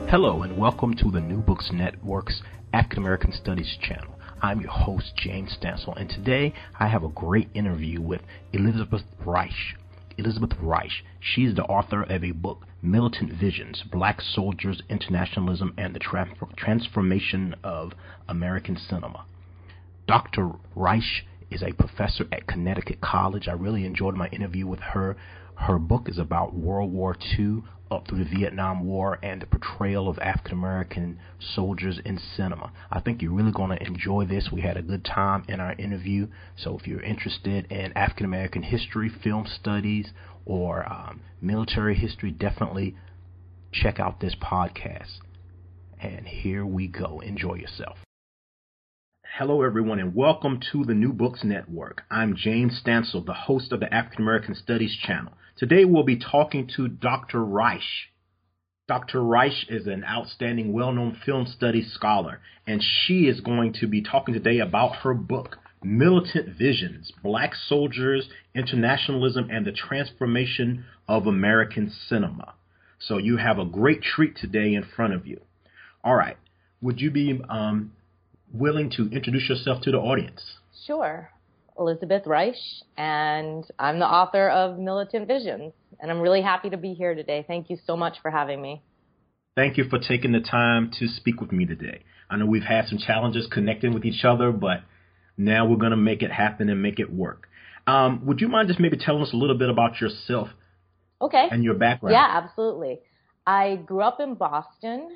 Hello and welcome to the New Books Network's African American Studies channel. I'm your host, James Stansel, and today I have a great interview with Elizabeth Reich. Elizabeth Reich, she's the author of a book, Militant Visions, Black Soldiers, Internationalism, and the Transformation of American Cinema. Dr. Reich is a professor at Connecticut College. I really enjoyed my interview with her. Her book is about World War II up through the Vietnam War and the portrayal of African American soldiers in cinema. I think you're really going to enjoy this. We had a good time in our interview. So if you're interested in African American history, film studies, or military history, definitely check out this podcast. And here we go. Enjoy yourself. Hello, everyone, and welcome to the New Books Network. I'm James Stansel, the host of the African American Studies channel. Today, we'll be talking to Dr. Reich. Dr. Reich is an outstanding, well-known film studies scholar, and she is going to be talking today about her book, Militant Visions, Black Soldiers, Internationalism, and the Transformation of American Cinema. So you have a great treat today in front of you. All right. Would you be willing to introduce yourself to the audience? Sure. Elizabeth Reich, and I'm the author of Militant Visions, and I'm really happy to be here today. Thank you so much for having me. Thank you for taking the time to speak with me today. I know we've had some challenges connecting with each other, but now we're going to make it happen and make it work. Would you mind just maybe telling us a little bit about yourself? Okay. And your background? Yeah, absolutely. I grew up in Boston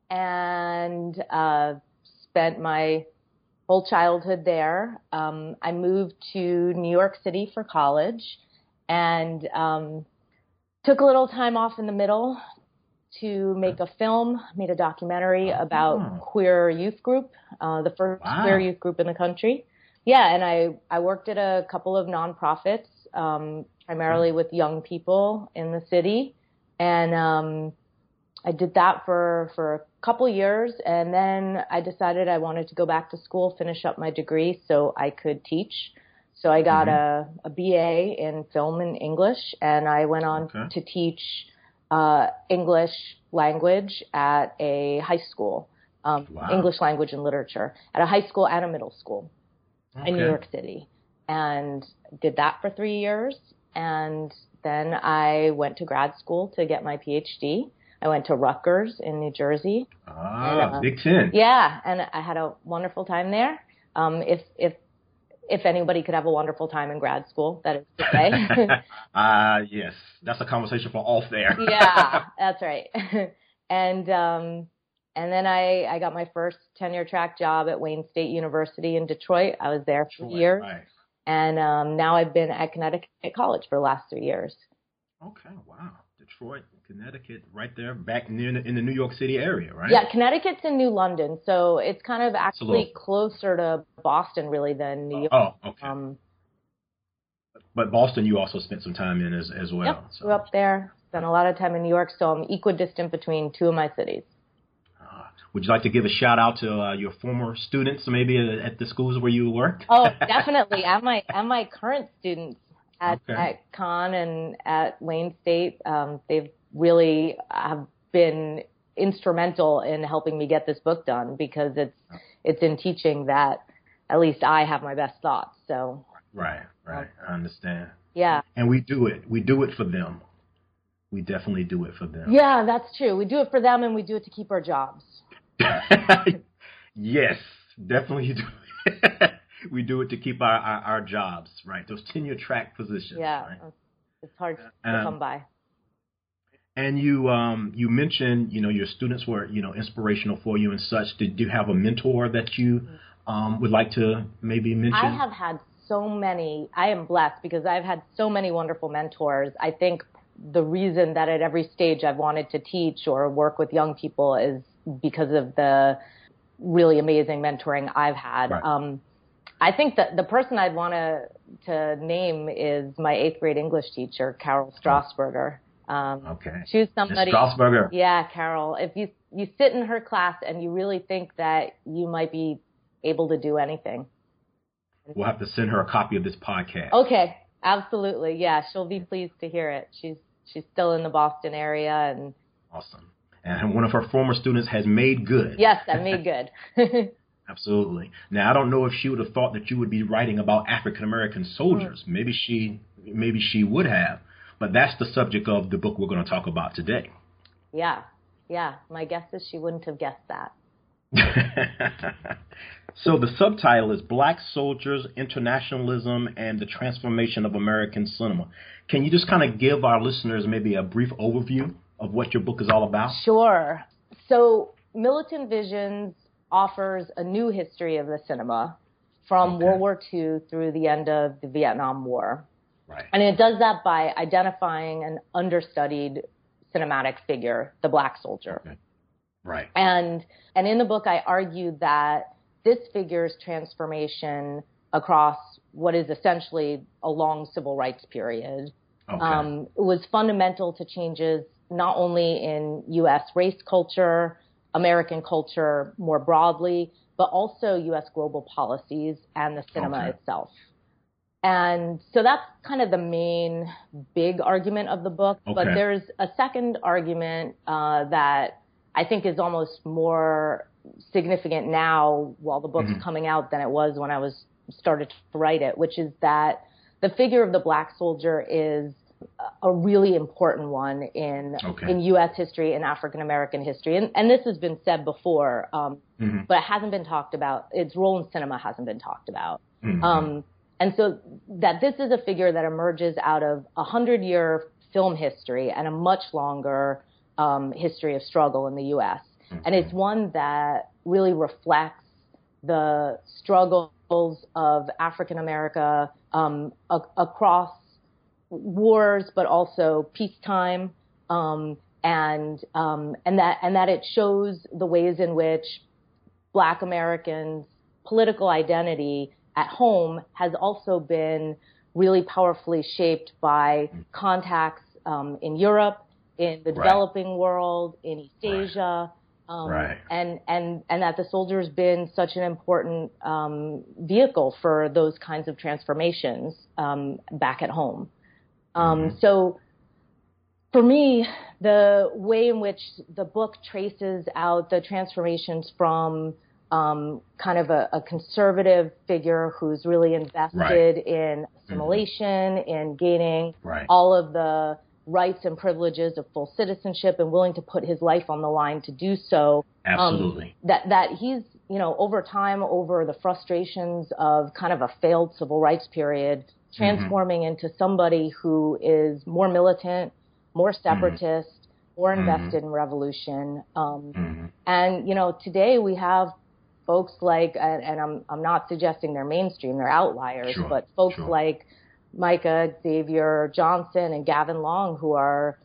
and spent my whole childhood there. I moved to New York City for college and took a little time off in the middle to make a film, made a documentary about queer youth group, the first queer youth group in the country. Yeah, and I worked at a couple of nonprofits, primarily with young people in the city. And I did that for a couple years, and then I decided I wanted to go back to school, finish up my degree so I could teach. So I got a BA in film and English, and I went on to teach English language at a high school, English language and literature, at a high school and a middle school in New York City, and did that for 3 years. And then I went to grad school to get my PhD. I went to Rutgers in New Jersey. Big Ten. Yeah, and I had a wonderful time there. If anybody could have a wonderful time in grad school, that is to say. Yes, that's a conversation for off there. Yeah, that's right. And then I got my first tenure track job at Wayne State University in Detroit. I was there for years. Right. And now I've been at Connecticut College for the last 3 years. Okay, wow. Detroit, Connecticut, right there, back near in the New York City area, right? Yeah, Connecticut's in New London, so it's kind of actually closer to Boston, really, than New York. Oh, okay. But Boston, you also spent some time in as well. Yep, grew up there, spent a lot of time in New York, so I'm equidistant between two of my cities. Would you like to give a shout out to your former students, maybe at the schools where you worked? Oh, definitely, and my current students. At Con and at Wayne State, they've really have been instrumental in helping me get this book done, because it's in teaching that at least I have my best thoughts. So right, I understand. Yeah, and we do it for them. We definitely do it for them. Yeah, that's true. We do it for them, and we do it to keep our jobs. Yes, definitely do. We do it to keep our jobs, right? Those tenure track positions. Yeah, right? It's hard to come by. And you mentioned, your students were, inspirational for you and such. Did you have a mentor that you would like to maybe mention? I have had so many. I am blessed because I've had so many wonderful mentors. I think the reason that at every stage I've wanted to teach or work with young people is because of the really amazing mentoring I've had. Right. I think that the person I'd want to name is my 8th grade English teacher, Carol Strasburger. She was somebody. Ms. Strasburger. Yeah, Carol. If you sit in her class and you really think that you might be able to do anything. We'll have to send her a copy of this podcast. Okay, absolutely. Yeah, she'll be pleased to hear it. She's still in the Boston area, and awesome. And one of her former students has made good. Yes, I made good. Absolutely. Now, I don't know if she would have thought that you would be writing about African-American soldiers. Maybe she would have. But that's the subject of the book we're going to talk about today. Yeah. My guess is she wouldn't have guessed that. So the subtitle is Black Soldiers, Internationalism, and the Transformation of American Cinema. Can you just kind of give our listeners maybe a brief overview of what your book is all about? Sure. So Militant Visions offers a new history of the cinema from World War II through the end of the Vietnam War. Right. And it does that by identifying an understudied cinematic figure, the Black soldier. Okay. Right. And in the book, I argue that this figure's transformation across what is essentially a long civil rights period was fundamental to changes not only in U.S. race culture, American culture more broadly, but also U.S. global policies and the cinema itself. And so that's kind of the main big argument of the book. But there's a second argument that I think is almost more significant now while the book's coming out than it was when I started to write it, which is that the figure of the Black soldier is a really important one in U.S. history and African American history. And this has been said before, but it hasn't been talked about. Its role in cinema hasn't been talked about. And so that this is a figure that emerges out of 100-year film history and a much longer history of struggle in the U.S. And it's one that really reflects the struggles of African America across wars, but also peacetime, and that it shows the ways in which Black Americans' political identity at home has also been really powerfully shaped by contacts in Europe, in the developing world, in East Asia, and that the soldier's been such an important vehicle for those kinds of transformations back at home. So for me, the way in which the book traces out the transformations from kind of a conservative figure who's really invested in assimilation, in gaining all of the rights and privileges of full citizenship and willing to put his life on the line to do so. Absolutely. That he's, over time, over the frustrations of kind of a failed civil rights period, transforming into somebody who is more militant, more separatist, more invested in revolution. And, today we have folks like, and I'm not suggesting they're mainstream, they're outliers, but folks like Micah Xavier Johnson and Gavin Long, who are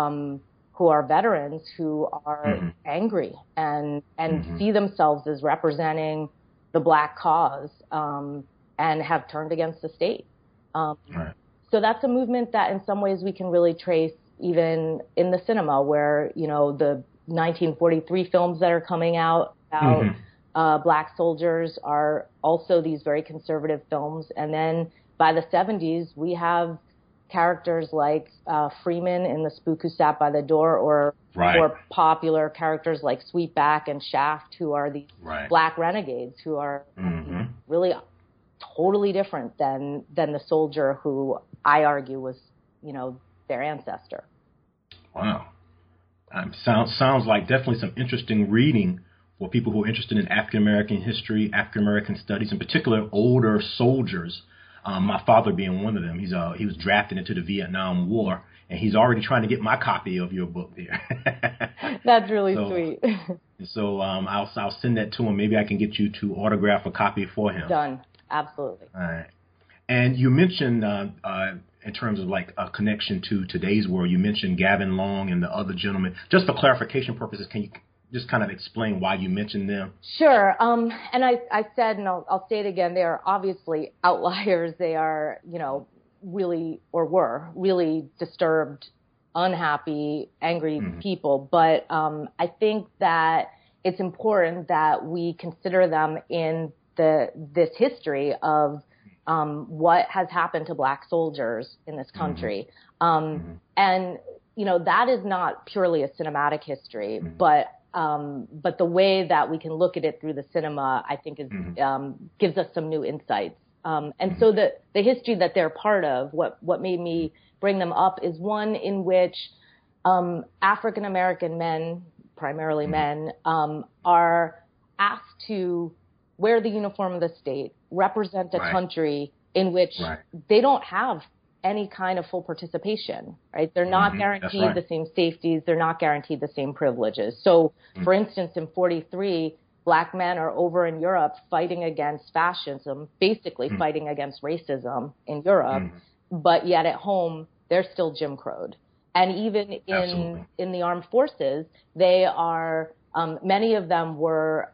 veterans, who are angry and see themselves as representing the Black cause, and have turned against the state. So that's a movement that in some ways we can really trace even in the cinema, where, the 1943 films that are coming out about Black soldiers are also these very conservative films. And then by the 70s, we have characters like Freeman in The Spook Who Sat by the Door, or popular characters like Sweetback and Shaft, who are these Black renegades who are really totally different than the soldier who I argue was, their ancestor. Wow. Sounds like definitely some interesting reading for people who are interested in African American history, African American studies, in particular older soldiers. My father being one of them. He was drafted into the Vietnam War, and he's already trying to get my copy of your book there. That's really sweet. So I'll send that to him. Maybe I can get you to autograph a copy for him. Done. Absolutely. All right. And you mentioned, in terms of like a connection to today's world, you mentioned Gavin Long and the other gentleman. Just for clarification purposes, can you just kind of explain why you mentioned them? Sure. And I said, and I'll say it again, they are obviously outliers. They are, really, or were really disturbed, unhappy, angry people. But I think that it's important that we consider them in this history of what has happened to Black soldiers in this country. And, that is not purely a cinematic history, but the way that we can look at it through the cinema, I think, gives us some new insights. And so the history that they're part of, what made me bring them up, is one in which African American men, primarily men, are asked to wear the uniform of the state, represent a country in which they don't have any kind of full participation, right? They're not guaranteed the same safeties. They're not guaranteed the same privileges. So, for instance, in 1943, Black men are over in Europe fighting against fascism, basically fighting against racism in Europe, but yet at home, they're still Jim Crowed. And even in the armed forces, they are, many of them were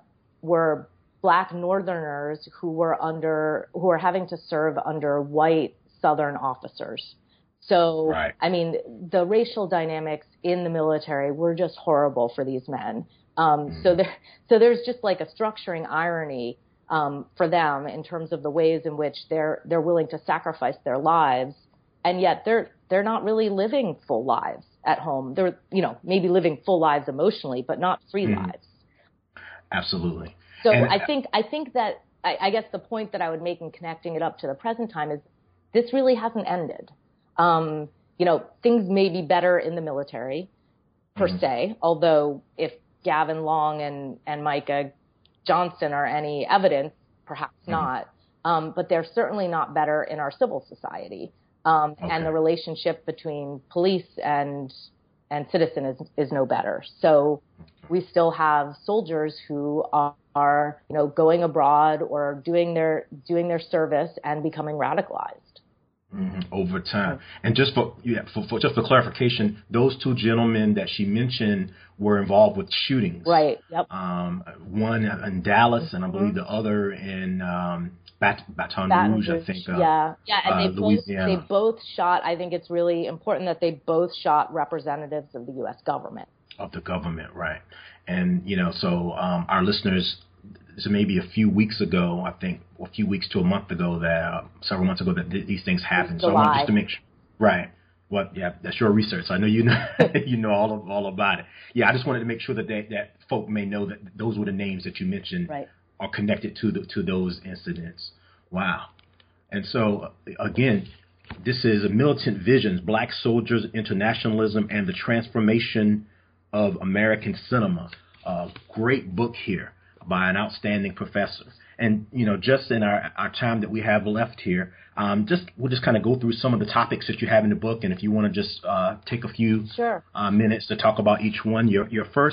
Black Northerners who were having to serve under white Southern officers. So, I mean, the racial dynamics in the military were just horrible for these men. So there's just like a structuring irony for them in terms of the ways in which they're willing to sacrifice their lives, and yet they're not really living full lives at home. They're maybe living full lives emotionally, but not free lives. Absolutely. So I think that I guess the point that I would make in connecting it up to the present time is this really hasn't ended. Things may be better in the military per se, although if Gavin Long and Micah Johnson are any evidence, perhaps not. But they're certainly not better in our civil society. And the relationship between police and citizen is no better. So we still have soldiers who are going abroad or doing their service and becoming radicalized. Over time. And just for clarification, those two gentlemen that she mentioned were involved with shootings. Right. Yep. One in Dallas, and I believe the other in Baton Rouge, I think. And Louisiana. they both shot. I think it's really important that they both shot representatives of the U.S. government. Of the government, right? And so our listeners. So maybe a few weeks ago, I think, a few weeks to a month ago, several months ago, that these things happened. So I want just to make sure, right? Well, yeah, that's your research. I know you know all about it. Yeah, I just wanted to make sure that that folk may know that those were the names that you mentioned are connected to those incidents. Wow. And so again, this is Militant Visions: Black Soldiers, Internationalism, and the Transformation of American Cinema. Great book here by an outstanding professor. And, just in our time that we have left here, we'll just kind of go through some of the topics that you have in the book. And if you want to just take a few minutes to talk about each one. Your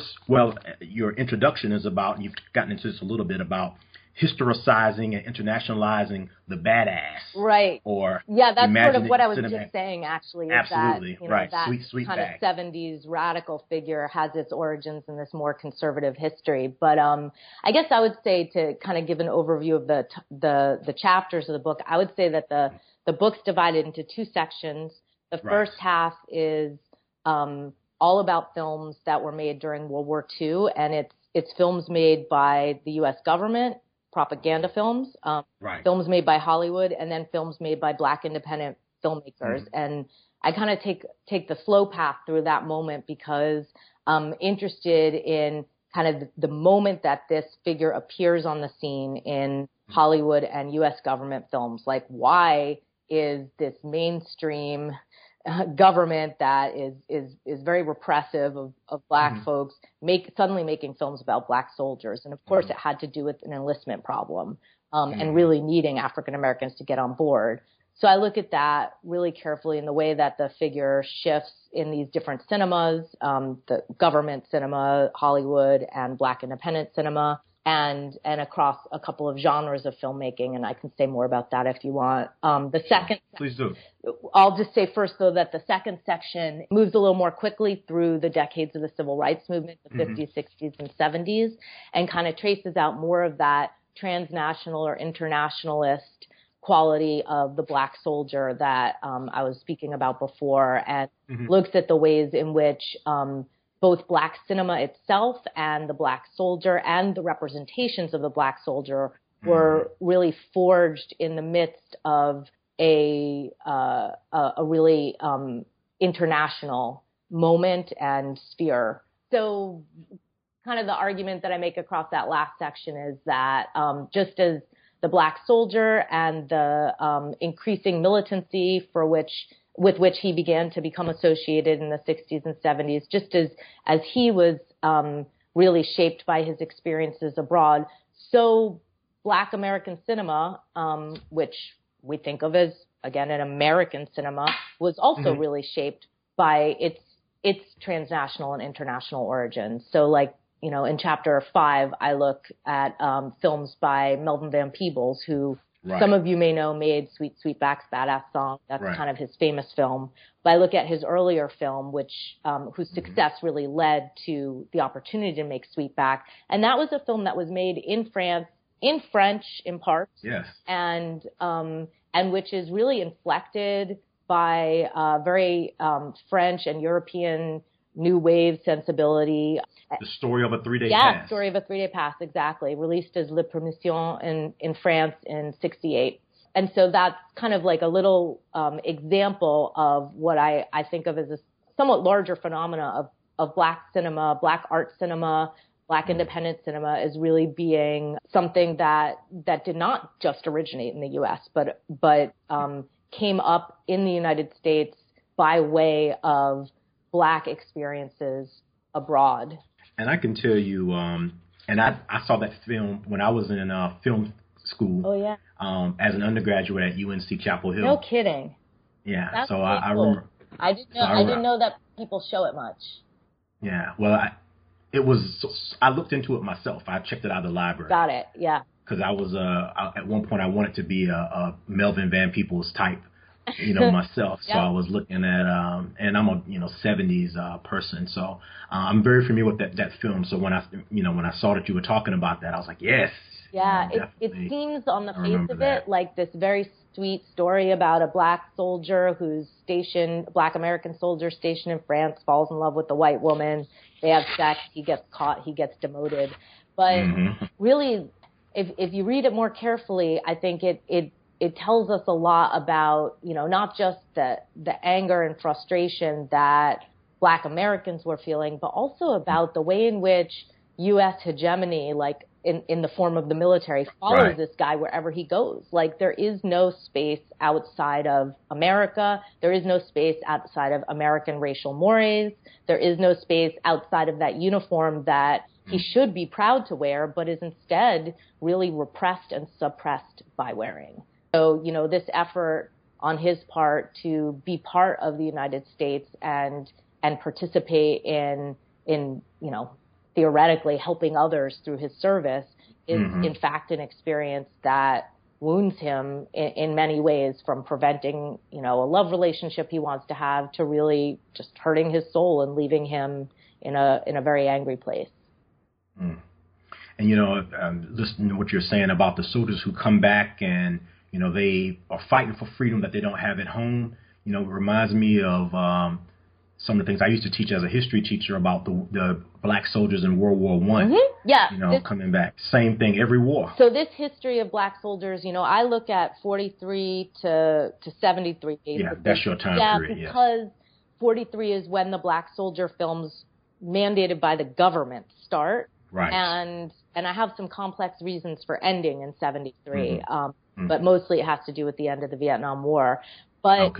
introduction is about, you've gotten into this a little bit, about historicizing and internationalizing the badass. Right. Or that's sort of what I was just saying, actually. Absolutely. Is that, right. That sweet kind bag. of 70s radical figure has its origins in this more conservative history. But I guess I would say, to kind of give an overview of the chapters of the book, I would say that the book's divided into two sections. The first half is all about films that were made during World War II, and it's films made by the U.S. government, propaganda films, films made by Hollywood, and then films made by Black independent filmmakers. And I kind of take the slow path through that moment because I'm interested in kind of the moment that this figure appears on the scene in Hollywood and U.S. government films. Like, why is this mainstream government that is very repressive of Black folks suddenly making films about Black soldiers? And of course it had to do with an enlistment problem and really needing African Americans to get on board. So I look at that really carefully in the way that the figure shifts in these different cinemas, the government cinema, Hollywood, and Black independent cinema, and across a couple of genres of filmmaking. And I can say more about that if you want. The second, please do. I'll just say first, though, that the second section moves a little more quickly through the decades of the civil rights movement, the 50s, 60s, and 70s, and kind of traces out more of that transnational or internationalist quality of the Black soldier that I was speaking about before, and looks at the ways in which both Black cinema itself and the Black soldier and the representations of the Black soldier were really forged in the midst of a really international moment and sphere. So kind of the argument that I make across that last section is that just as the Black soldier and the increasing militancy with which he began to become associated in the 60s and 70s, just as he was really shaped by his experiences abroad, so Black American cinema, which we think of as, again, an American cinema, was also really shaped by its transnational and international origins. So like, you know, in chapter 5, I look at films by Melvin Van Peebles, who some of you may know made Sweet Sweetback's Badass Song. That's kind of his famous film. But I look at his earlier film, whose success really led to the opportunity to make Sweetback. And that was a film that was made in France, in French in part. Yes. And which is really inflected by very French and European new wave sensibility. The Story of a Three-Day Pass. Yeah, Story of a Three-Day Pass, exactly. Released as Le Permission in France in 1968. And so that's kind of like a little example of what I think of as a somewhat larger phenomena of Black cinema, Black art cinema, Black independent cinema as really being something that did not just originate in the U.S., but came up in the United States by way of Black experiences abroad. And I can tell you, and I saw that film when I was in film school. Oh, yeah. As an undergraduate at UNC Chapel Hill. No kidding. Yeah. That's so really I cool. remember. I didn't know that people show it much. Yeah. Well, I looked into it myself. I checked it out of the library. Got it. Yeah. Because I was at one point I wanted to be a Melvin Van Peebles type, myself. So Yep. I was looking at and I'm a 70s person, so I'm very familiar with that film. So when I saw that you were talking about that, I was like, yes. Yeah, it seems on the face of it like this very sweet story about a Black soldier Black American soldier stationed in France, falls in love with a white woman. They have sex. He gets caught. He gets demoted. But really, if you read it more carefully, I think it tells us a lot about, not just the anger and frustration that Black Americans were feeling, but also about the way in which U.S. hegemony, like in the form of the military, follows this guy wherever he goes. Like, there is no space outside of America. There is no space outside of American racial mores. There is no space outside of that uniform that he should be proud to wear, but is instead really repressed and suppressed by wearing. So, this effort on his part to be part of the United States and participate in theoretically helping others through his service is in fact an experience that wounds him in many ways, from preventing, a love relationship he wants to have to really just hurting his soul and leaving him in a very angry place. And, listening to what you're saying about the soldiers who come back and, they are fighting for freedom that they don't have at home, it reminds me of some of the things I used to teach as a history teacher about the Black soldiers in World War I. Yeah. Coming back. Same thing every war. So this history of Black soldiers, I look at 43 to 73. Yeah, that's your time period. Yeah, because 43 is when the Black soldier films mandated by the government start. Right. And I have some complex reasons for ending in 73. But mostly it has to do with the end of the Vietnam War. But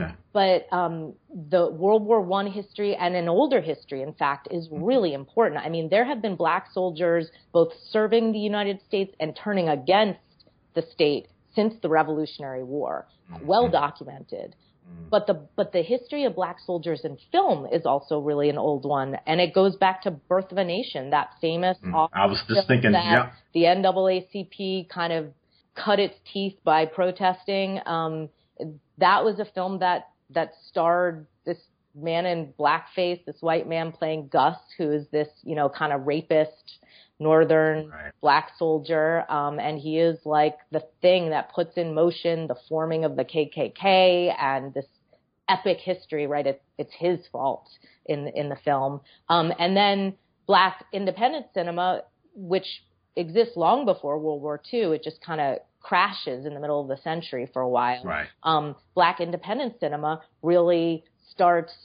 the World War I history and an older history, in fact, is really important. I mean, there have been Black soldiers both serving the United States and turning against the state since the Revolutionary War, well documented. But the history of Black soldiers in film is also really an old one, and it goes back to Birth of a Nation, that famous. I was just thinking, that the NAACP kind of cut its teeth by protesting. That was a film that starred this man in blackface, this white man playing Gus, who is this, kind of rapist northern Black soldier. And he is like the thing that puts in motion the forming of the KKK and this epic history, right? It's his fault in the film. And then Black independent cinema, which exists long before World War II, it just kind of crashes in the middle of the century for a while. Right. Black independent cinema really starts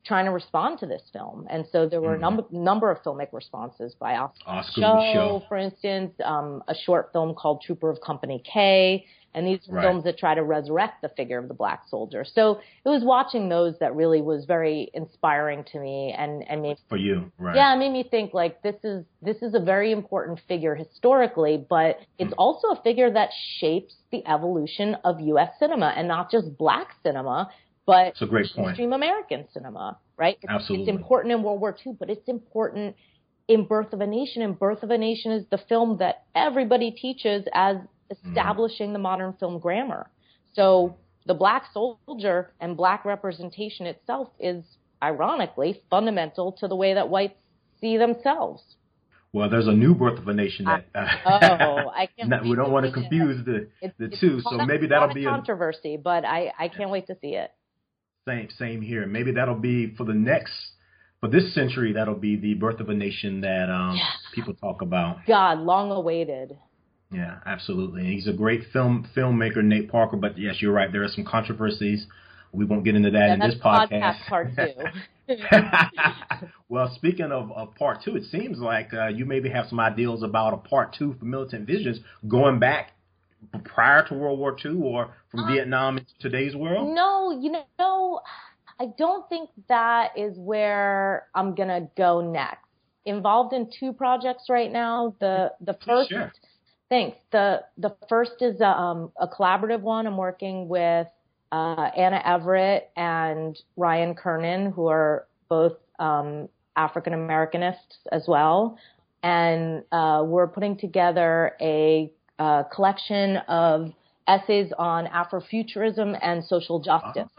trying to respond to this film. And so there were a number of filmic responses by Oscar Micheaux, for instance, a short film called Trooper of Company K. And these are films that try to resurrect the figure of the black soldier. So it was watching those that really was very inspiring to me and made for you, right? Yeah, it made me think like this is a very important figure historically, but it's also a figure that shapes the evolution of U.S. cinema, and not just black cinema, but it's a great point. Mainstream American cinema, right? Absolutely. It's important in World War II, but it's important in Birth of a Nation. And Birth of a Nation is the film that everybody teaches as establishing the modern film grammar. So the black soldier and black representation itself is, ironically, fundamental to the way that whites see themselves. Well, there's a new Birth of a Nation that I can't. We don't want to confuse the two, so maybe that'll be a controversy, but I can't wait to see it. Same here. Maybe that'll be for this century. That'll be the Birth of a Nation that people talk about. God, long awaited. Yeah, absolutely. And he's a great filmmaker, Nate Parker. But yes, you're right. There are some controversies. We won't get into that in this podcast. Part 2. Well, speaking of part 2, it seems like you maybe have some ideals about a part 2 for Militant Visions going back prior to World War II or from Vietnam into today's world. No, I don't think that is where I'm going to go next. Involved in 2 projects right now. The first... Sure. Thanks. The first is a collaborative one. I'm working with Anna Everett and Ryan Kernan, who are both African Americanists as well, and we're putting together a collection of essays on Afrofuturism and social justice.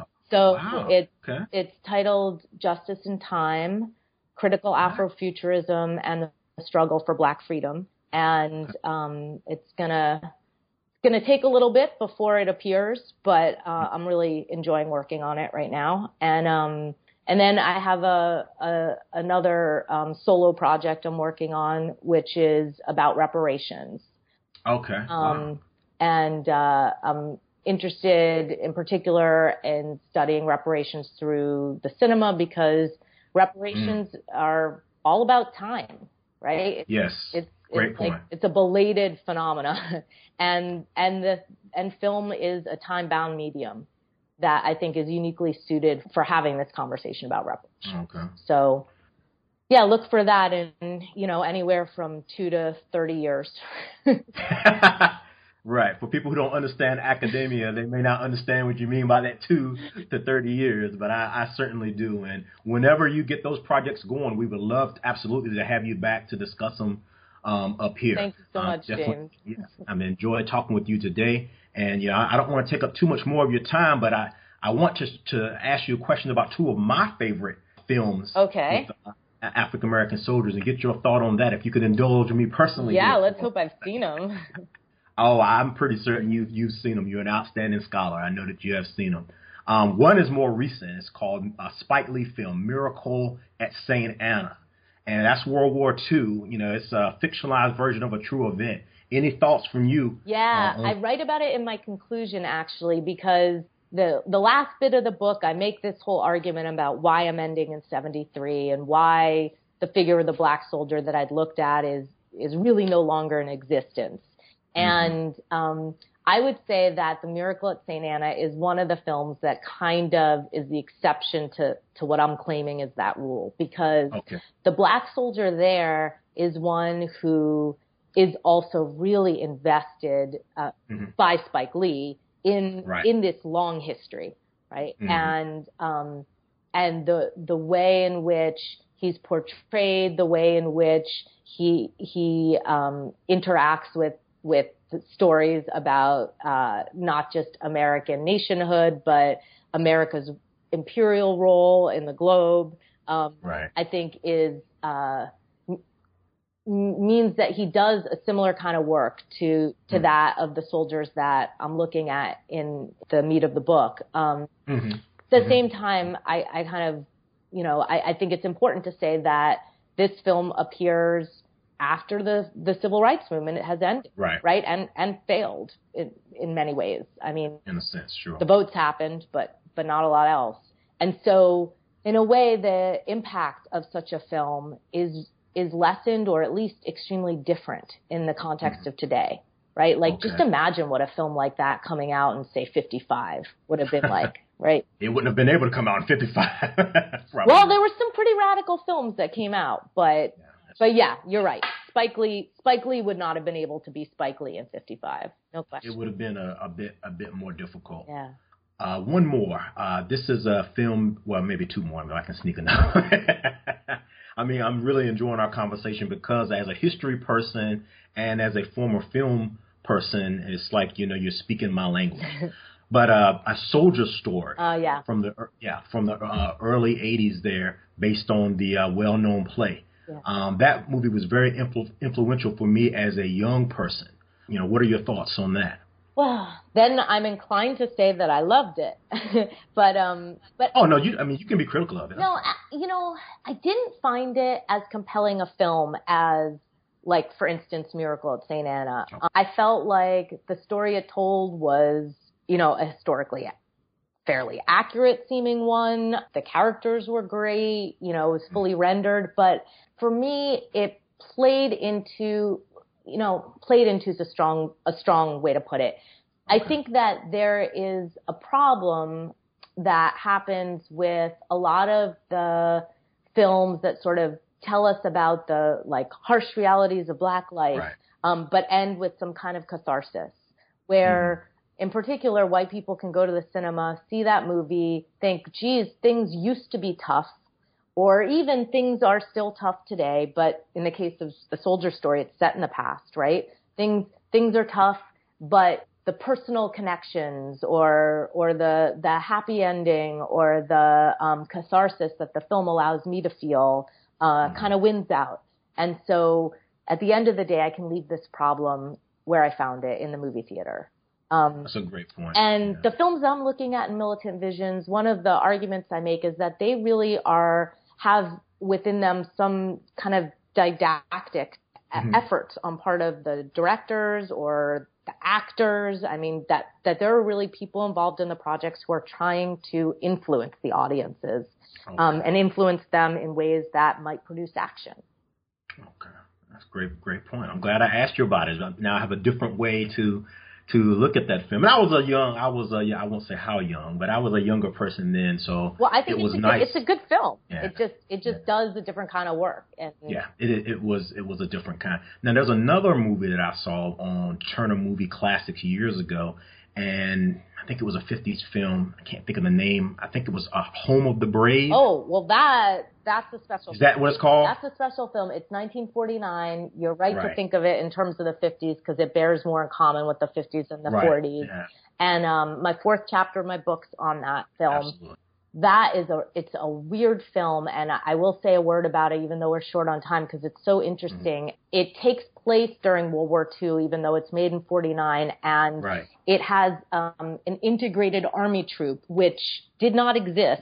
It's titled "Justice in Time: Critical Afrofuturism and the Struggle for Black Freedom." And it's gonna take a little bit before it appears, but I'm really enjoying working on it right now. And then I have another solo project I'm working on, which is about reparations. Okay. And I'm interested in particular in studying reparations through the cinema, because reparations are all about time, right? Yes. Great point. It's a belated phenomena, and film is a time-bound medium that I think is uniquely suited for having this conversation about reparations. Okay. So, yeah, look for that in anywhere from 2 to 30 years. Right. For people who don't understand academia, they may not understand what you mean by that 2 to 30 years, but I certainly do. And whenever you get those projects going, we would love absolutely to have you back to discuss them up here. Thank you so much, James. Yes, I've enjoyed talking with you today. And I don't want to take up too much more of your time, but I want to ask you a question about 2 of my favorite films. Okay. With, African American soldiers, and get your thought on that. If you could indulge me personally. Yeah, let's hope I've seen them. Oh, I'm pretty certain you've seen them. You're an outstanding scholar. I know that you have seen them. One is more recent. It's called a Spike Lee film, Miracle at St. Anna. And that's World War II. It's a fictionalized version of a true event. Any thoughts from you? Yeah, I write about it in my conclusion, actually, because the last bit of the book, I make this whole argument about why I'm ending in 73 and why the figure of the black soldier that I'd looked at is really no longer in existence. And I would say that The Miracle at St. Anna is one of the films that kind of is the exception to what I'm claiming is that rule, because the black soldier there is one who is also really invested by Spike Lee in this long history, right? And the way in which he's portrayed, the way in which he interacts with stories about not just American nationhood, but America's imperial role in the globe, I think is means that he does a similar kind of work to that of the soldiers that I'm looking at in the meat of the book. At the same time, I kind of, I think it's important to say that this film appears after the civil rights movement has ended, right? And failed in many ways. I mean, in a sense, sure. The votes happened, but not a lot else. And so in a way, the impact of such a film is lessened or at least extremely different in the context of today, right? Like, just imagine what a film like that coming out in, say, 55 would have been like, right? It wouldn't have been able to come out in 55. Well, there were some pretty radical films that came out, but yeah, you're right. Spike Lee would not have been able to be Spike Lee in 55. No question. It would have been a bit more difficult. Yeah. One more. This is a film, well, maybe two more, but I can sneak another. I mean, I'm really enjoying our conversation because as a history person and as a former film person, it's like, you know, you're speaking my language. But A Soldier Story from the early 80s there, based on the well-known play. Yeah. That movie was very influential for me as a young person. You know, what are your thoughts on that? Well, then I'm inclined to say that I loved it, but oh no, you can be critical of it. No, you know, I didn't find it as compelling a film as, like, for instance, Miracle at St. Anna. Oh. I felt like the story it told was, you know, a historically fairly accurate seeming one. The characters were great, you know, it was fully rendered, but for me, it played into is a strong way to put it. Okay. I think that there is a problem that happens with a lot of the films that sort of tell us about the, like, harsh realities of Black life, right. But end with some kind of catharsis, where in particular, white people can go to the cinema, see that movie, think, geez, things used to be tough. Or even things are still tough today, but in the case of The Soldier Story, it's set in the past, right? Things are tough, but the personal connections or the happy ending or the catharsis that the film allows me to feel kind of wins out. And so at the end of the day, I can leave this problem where I found it, in the movie theater. That's a great point. And the films I'm looking at in Militant Visions, one of the arguments I make is that they really have within them some kind of didactic effort on part of the directors or the actors. I mean, that there are really people involved in the projects who are trying to influence the audiences and influence them in ways that might produce action. Okay. That's a great point. I'm glad I asked you about it. Now I have a different way to look at that film. And I won't say how young, but I was a younger person then, so well, I think it was nice. It's a good film. Yeah. It just does a different kind of work. And it was a different kind. Now there's another movie that I saw on Turner Movie Classics years ago, and I think it was a 50s film. I can't think of the name. I think it was Home of the Brave. Oh, well, that's a special film. Is that what it's called? That's a special film. It's 1949. You're right to think of it in terms of the 50s because it bears more in common with the 50s and the 40s. Yeah. And my fourth chapter of my book's on that film. Absolutely. It's a weird film, and I will say a word about it, even though we're short on time, because it's so interesting. It takes place during World War II, even though it's made in 49, and it has an integrated army troop, which did not exist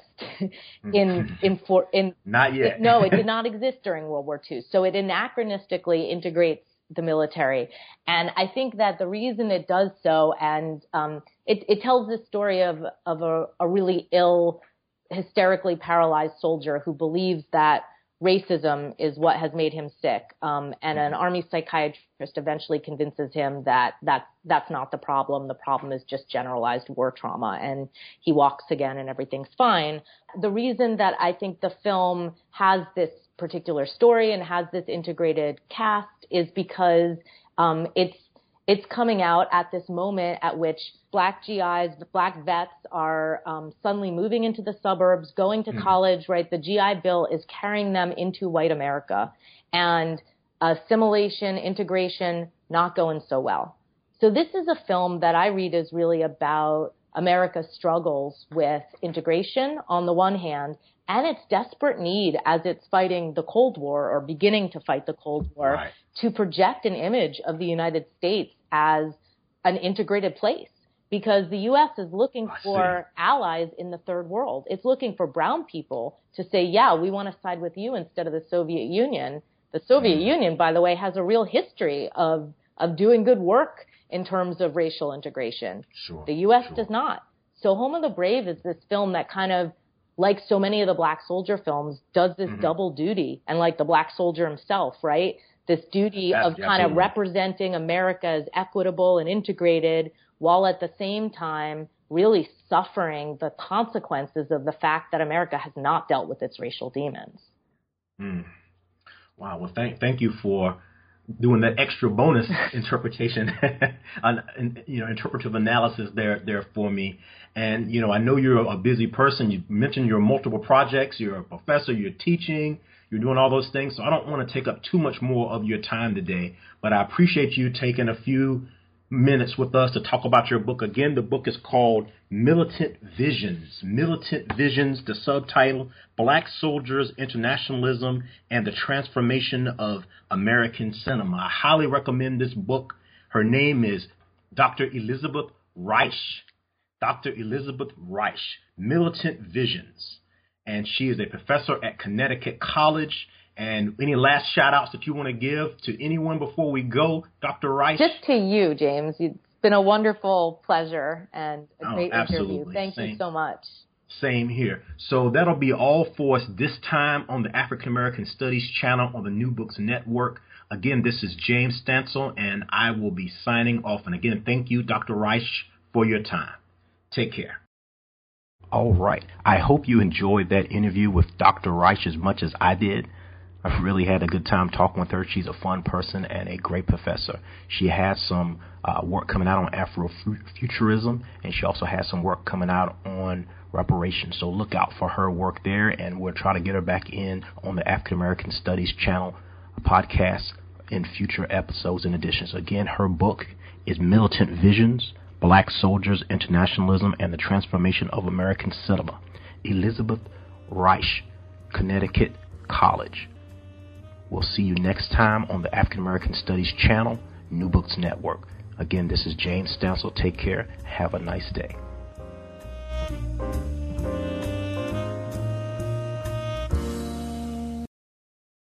not yet. No, it did not exist during World War II. So it anachronistically integrates the military, and I think that the reason it does so, and it tells the story of a really ill, hysterically paralyzed soldier who believes that racism is what has made him sick. And an army psychiatrist eventually convinces him that that's not the problem. The problem is just generalized war trauma. And he walks again and everything's fine. The reason that I think the film has this particular story and has this integrated cast is because it's coming out at this moment at which Black GIs, Black vets are suddenly moving into the suburbs, going to college, right? The GI Bill is carrying them into white America. And assimilation, integration, not going so well. So this is a film that I read is really about America's struggles with integration on the one hand, and its desperate need as it's fighting the Cold War or beginning to fight the Cold War to project an image of the United States as an integrated place. Because the U.S. is looking for allies in the third world. It's looking for brown people to say, yeah, we want to side with you instead of the Soviet Union. The Soviet Union, by the way, has a real history of doing good work in terms of racial integration. Sure, the U.S. does not. So Home of the Brave is this film that kind of like so many of the Black Soldier films, does this double duty. And like the Black Soldier himself, right? This duty of kind of representing America as equitable and integrated, while at the same time really suffering the consequences of the fact that America has not dealt with its racial demons. Wow. Well, thank you for doing that extra bonus interpretation and interpretive analysis there for me. And, I know you're a busy person. You mentioned your multiple projects. You're a professor. You're teaching. You're doing all those things. So I don't want to take up too much more of your time today, but I appreciate you taking a few minutes with us to talk about your book. Again, the book is called Militant Visions. Militant Visions, the subtitle, Black Soldiers, Internationalism, and the Transformation of American Cinema. I highly recommend this book. Her name is Dr. Elizabeth Reich. Dr. Elizabeth Reich, Militant Visions. And she is a professor at Connecticut College. And any last shout outs that you want to give to anyone before we go, Dr. Reich? Just to you, James. It's been a wonderful pleasure and a great interview. Thank you so much. Same here. So that'll be all for us this time on the African American Studies channel on the New Books Network. Again, this is James Stansel, and I will be signing off. And again, thank you, Dr. Reich, for your time. Take care. All right. I hope you enjoyed that interview with Dr. Reich as much as I did. I've really had a good time talking with her. She's a fun person and a great professor. She has some work coming out on Afrofuturism, and she also has some work coming out on reparations. So look out for her work there, and we'll try to get her back in on the African American Studies channel podcast in future episodes and editions. Again, her book is Militant Visions, Black Soldiers, Internationalism, and the Transformation of American Cinema. Elizabeth Reich, Connecticut College. We'll see you next time on the African American Studies channel, New Books Network. Again, this is James Stansel. Take care. Have a nice day.